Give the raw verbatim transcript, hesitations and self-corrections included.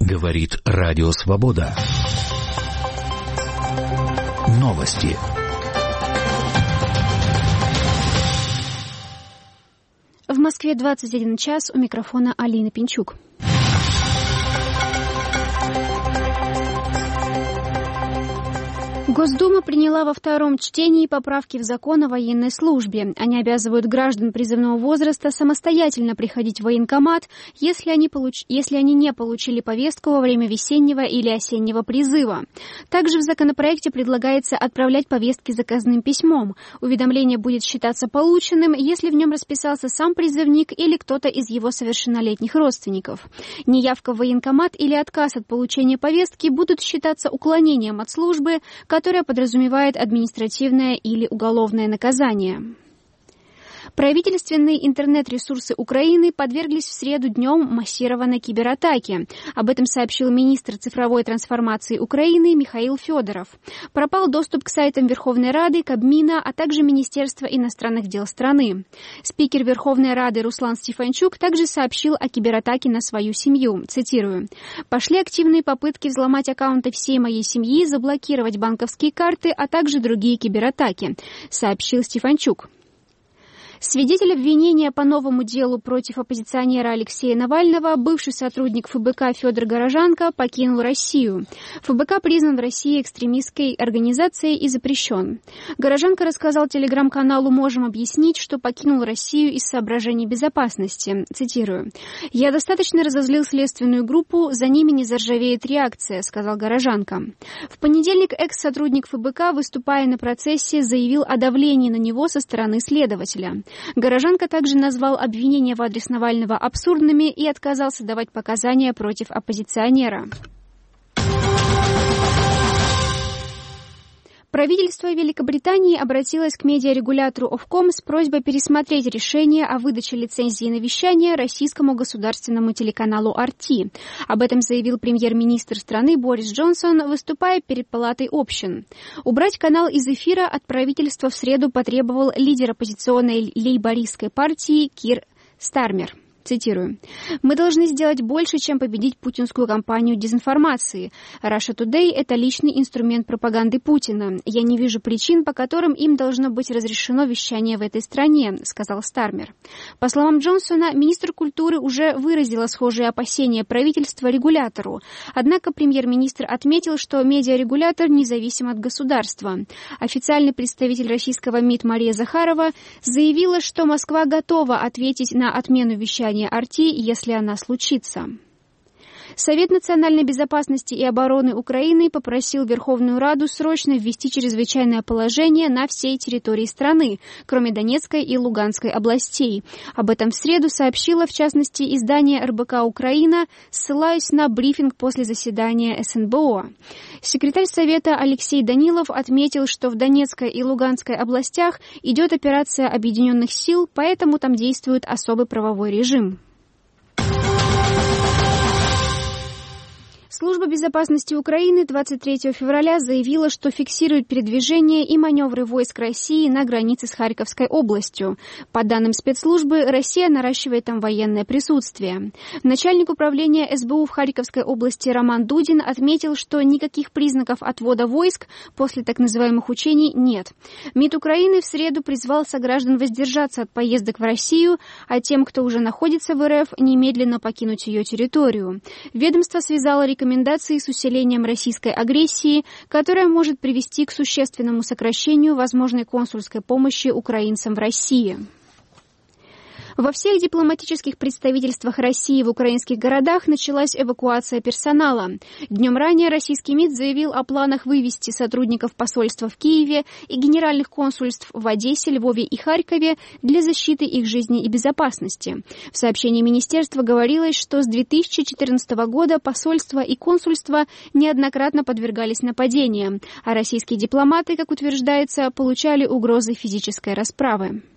Говорит Радио Свобода. Новости. В Москве двадцать один час, у микрофона Алина Пинчук. Госдума приняла во втором чтении поправки в закон о военной службе. Они обязывают граждан призывного возраста самостоятельно приходить в военкомат, если они, получ... если они не получили повестку во время весеннего или осеннего призыва. Также в законопроекте предлагается отправлять повестки заказным письмом. Уведомление будет считаться полученным, если в нем расписался сам призывник или кто-то из его совершеннолетних родственников. Неявка в военкомат или отказ от получения повестки будут считаться уклонением от службы, которая подразумевает административное или уголовное наказание. Правительственные интернет-ресурсы Украины подверглись в среду днем массированной кибератаке. Об этом сообщил министр цифровой трансформации Украины Михаил Федоров. Пропал доступ к сайтам Верховной Рады, Кабмина, а также Министерства иностранных дел страны. Спикер Верховной Рады Руслан Стефанчук также сообщил о кибератаке на свою семью. Цитирую. «Пошли активные попытки взломать аккаунты всей моей семьи, заблокировать банковские карты, а также другие кибератаки», сообщил Стефанчук. Свидетель обвинения по новому делу против оппозиционера Алексея Навального, бывший сотрудник ФБК Федор Горожанко, покинул Россию. ФБК признан в России экстремистской организацией и запрещен. Горожанко рассказал телеграм-каналу «Можем объяснить», что покинул Россию из соображений безопасности. Цитирую. «Я достаточно разозлил следственную группу, за ними не заржавеет реакция», — сказал Горожанко. В понедельник экс-сотрудник ФБК, выступая на процессе, заявил о давлении на него со стороны следователя. Горожанко также назвал обвинения в адрес Навального абсурдными и отказался давать показания против оппозиционера. Правительство Великобритании обратилось к медиарегулятору Ofcom с просьбой пересмотреть решение о выдаче лицензии на вещание российскому государственному телеканалу ар ти. Об этом заявил премьер-министр страны Борис Джонсон, выступая перед Палатой общин. Убрать канал из эфира от правительства в среду потребовал лидер оппозиционной лейбористской партии Кир Стармер. Цитирую. «Мы должны сделать больше, чем победить путинскую кампанию дезинформации. Russia Today – это личный инструмент пропаганды Путина. Я не вижу причин, по которым им должно быть разрешено вещание в этой стране», – сказал Стармер. По словам Джонсона, министр культуры уже выразила схожие опасения правительства регулятору. Однако премьер-министр отметил, что медиарегулятор независим от государства. Официальный представитель российского МИД Мария Захарова заявила, что Москва готова ответить на отмену вещания ар ти, если она случится. Совет национальной безопасности и обороны Украины попросил Верховную Раду срочно ввести чрезвычайное положение на всей территории страны, кроме Донецкой и Луганской областей. Об этом в среду сообщило, в частности, издание эр бэ ка «Украина», ссылаясь на брифинг после заседания эс эн бэ о. Секретарь Совета Алексей Данилов отметил, что в Донецкой и Луганской областях идет операция объединенных сил, поэтому там действует особый правовой режим. Служба безопасности Украины двадцать третьего февраля заявила, что фиксирует передвижение и маневры войск России на границе с Харьковской областью. По данным спецслужбы, Россия наращивает там военное присутствие. Начальник управления эс бэ у в Харьковской области Роман Дудин отметил, что никаких признаков отвода войск после так называемых учений нет. МИД Украины в среду призвал сограждан воздержаться от поездок в Россию, а тем, кто уже находится в эр эф, немедленно покинуть ее территорию. Ведомство связало рекомендации рекомендации с усилением российской агрессии, которая может привести к существенному сокращению возможной консульской помощи украинцам в России. Во всех дипломатических представительствах России в украинских городах началась эвакуация персонала. Днем ранее российский МИД заявил о планах вывести сотрудников посольства в Киеве и генеральных консульств в Одессе, Львове и Харькове для защиты их жизни и безопасности. В сообщении министерства говорилось, что с две тысячи четырнадцатого года посольства и консульства неоднократно подвергались нападениям, а российские дипломаты, как утверждается, получали угрозы физической расправы.